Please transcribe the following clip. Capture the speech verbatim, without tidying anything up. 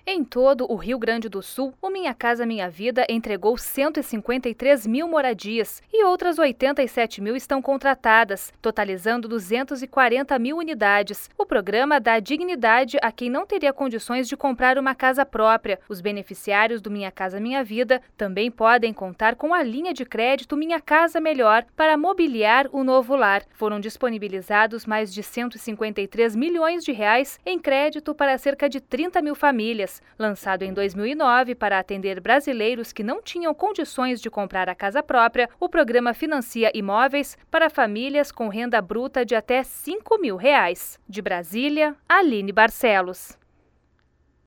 Em todo o Rio Grande do Sul, o Minha Casa Minha Vida entregou cento e cinquenta e três mil moradias e outras oitenta e sete mil estão contratadas, totalizando duzentas e quarenta mil unidades. O programa dá dignidade a quem não teria condições de comprar uma casa própria. Os beneficiários do Minha Casa Minha Vida também podem contar com a linha de crédito Minha Casa Melhor para mobiliar o novo lar. Foram disponibilizados mais de cento e cinquenta e três milhões de reais em crédito para cerca de trinta mil famílias. Lançado em dois mil e nove para atender brasileiros que não tinham condições de comprar a casa própria, o programa financia imóveis para famílias com renda bruta de até cinco mil reais. De Brasília, Aline Barcelos.